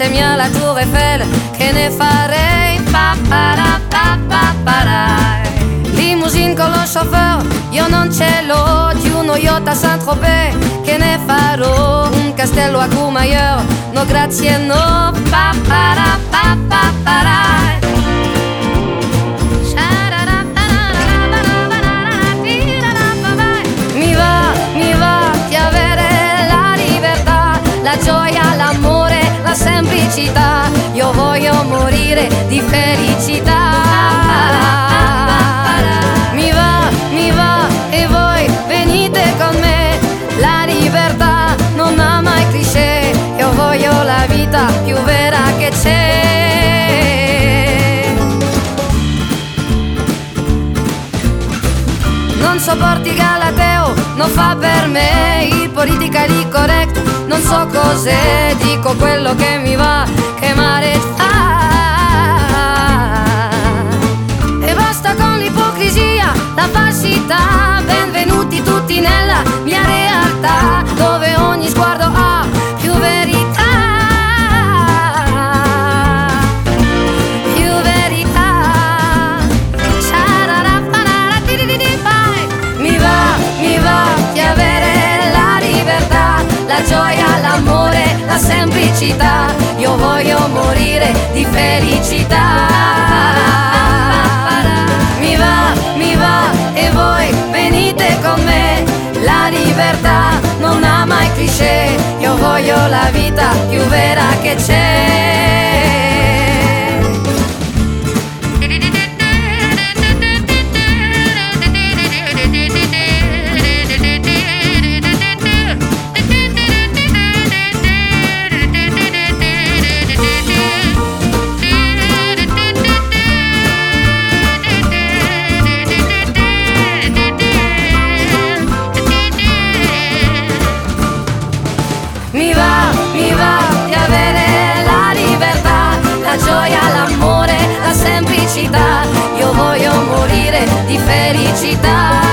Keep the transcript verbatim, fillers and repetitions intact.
insieme alla Tour Eiffel, che ne farei? Papara, papara. Limousine con lo chauffeur, io non ce l'ho, di uno yacht a Saint-Tropez, che ne farò? Un castello a Courmayeur, no grazie no. Papara, papara. Mi va, mi va di avere la libertà, la gioia, l'amore, la semplicità. Io voglio morire di felicità. Mi va, mi va e voi venite con me. La libertà non ha mai cliché. Io voglio la vita più vera che c'è. Non sopporti Galateo, non fa per me il politically correct. Non so cos'è, dico quello che mi va, che mare fa. E basta con l'ipocrisia, la falsità. Benvenuti tutti nella mia realtà, dove ogni sguardo ha più verità. Più verità. Mi va, mi va di avere la libertà, la gioia, l'amore, la semplicità. Io voglio morire di felicità. Mi va, mi va e voi venite con me. La libertà non ha mai cliché. Io voglio la vita più vera che c'è. Mi va, mi va di avere la libertà, la gioia, l'amore, la semplicità. Io voglio morire di felicità.